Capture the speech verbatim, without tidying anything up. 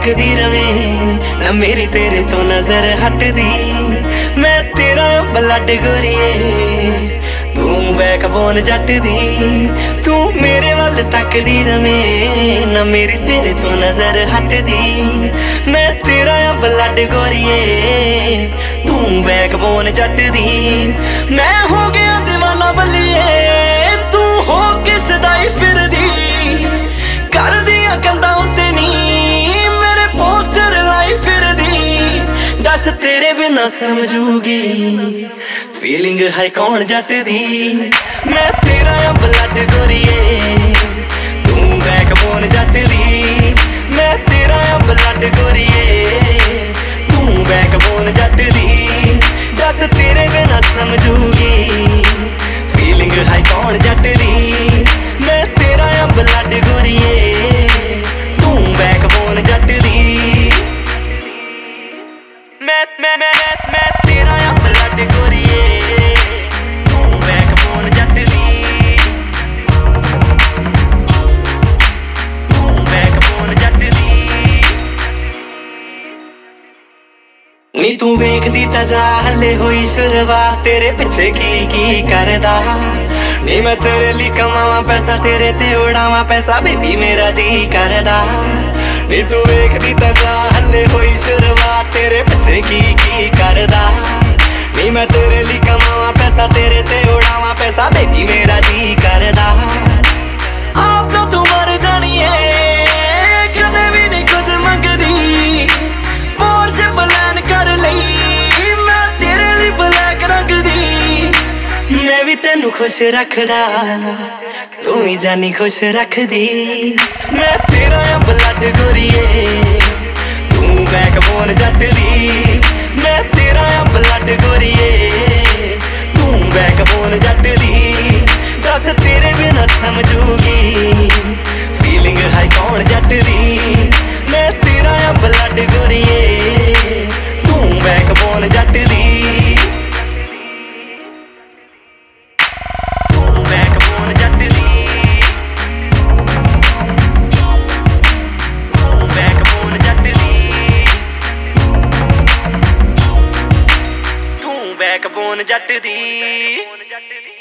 तकदी रवे ना मेरी तेरे तो नजर हटदी। मैं तेरा ब्लड गोरिए तू बैकबोन जट दी। तू मेरे वल तकदी रवे ना मेरी तेरे तो नजर हटदी। मैं तेरा ब्लड गोरिए तू बैकबोन जट दी। मैं हो गया दीवाना बलिए तू हो किस दाई फिरदी। कर दिया कंधा उत्ते नी मेरे पोस्टर लाई फिरदी। दस तेरे बिना समझूगी फीलिंग है कौन जट दी। मैं तेरा ब्लड गोरिए तू बैकबोन जट दी। मैं तेरा ब्लड गोरिए तू बैकबोन जट दी। दस तेरे बिना समझूगी फीलिंग है कौन जट दी। मैं तेरा ब्लड गोरिए तू बैकबोन जट दी। मैं मैं मैं मैं तेरा ब्लड गोरिए तू बैकबोन जट दी। तू बैकबोन जट दी। नी तू वेखदी तां जा हले होई शुरुआत तेरे पिछे की की करदा। नी मैं तेरे लिए कमावा पैसा तेरे ते उड़ावा पैसा बेबी मेरा जी करदा। नी तू वेखदी तां जा हले होई शुरुआत तेरे पिछे की की करदा। नी मैं तेरे लिए कमावा पैसा तेरे ते उड़ावा पैसा बेबी मेरा जी करदा। आप तो तू मर जानी है कदे भी नहीं कुछ मंगदी। पोर्श प्लान कर लई मैं तेरे लिए ब्लैक रंग दी। मैं भी तेनू खुश रखदा तू ही जानी खुश रखदी। मैं तेरा ब्लड गोरिए तू बैकबोन जट दी। मैं तेरा ब्लड गोरिए तू बैकबोन जट दी। दस तेरे बिना समझूगी फीलिंग है कौन जट दी। मैं तेरा ब्लड गोरिए तू बैकबोन जट दी। बैकबोन जट दी। बैकबोन जट दी। तू बैकबोन जट दी।